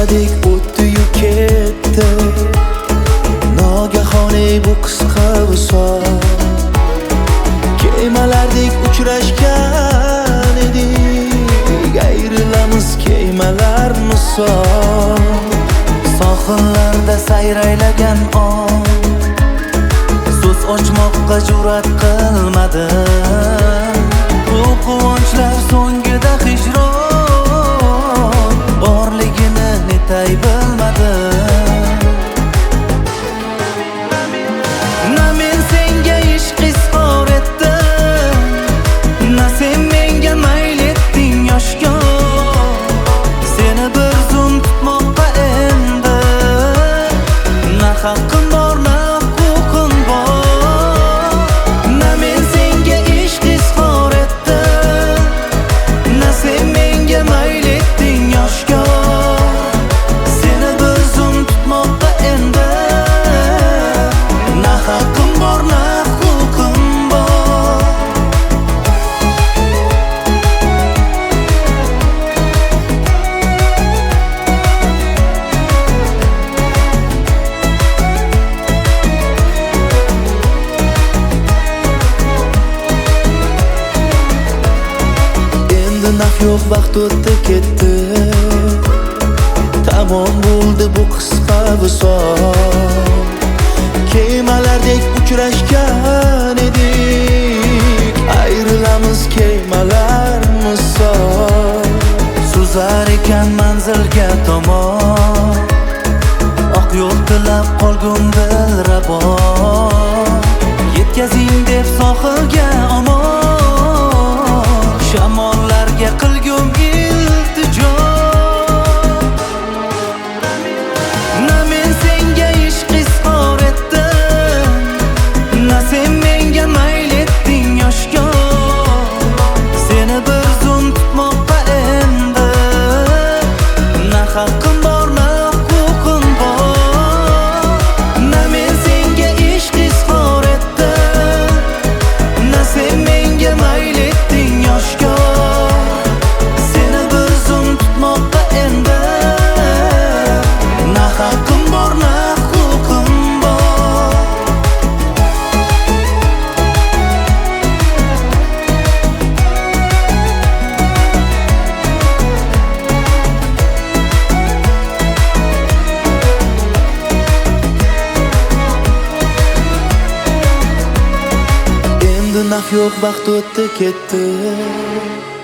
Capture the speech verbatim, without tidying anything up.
Kemalardek o'tdi-yu ketdi, nogahoniy bu qisqa visol. Kemalardek uchrashgan edik, ayrilamiz kemalar misol. Sohillarda sayraylagan on, so'z ochmoqqa jur'at qilmadim. Bu quvonchlar so'ngida hijron borligini netay bilmadim. Na men senga ishq izhor etdim, na sen menga mayl etding yoshga. Seni bir zum tutmoqqa endi na haqqim bor, na huquqim bor. Na men senga ishq izhor etdim, na sen menga mayl etding yoshga. Seni bir zum tutmoqqa endi na haqqim bor, na huquqim bor. Endi naf yo'q, vaqt o'tdi ketdi, tamom bo'ldi bu qisqa visol. Kemalardek uchrashgan edik, ayrilamiz kemalar misol. Suzar ekan manzilga tomon, oq yo'l tilab qolgumdir rabon. Yetkazing deb sohilga omon, shamollarga qilgum iltijo. Na men senga ishq izhor etdim, na sen menga mayl etding yoshga. Seni bir zum tutmoqqa endi na haqqim bor, na huquqim bor. Na men senga ishq izhor etdim, na sen menga mayl etding yoshga. Seni bir zum tutmoqqa endi na haqqim bor, na huquqim bor. Endi naf yo'q, vaqt o'tdi ketdi,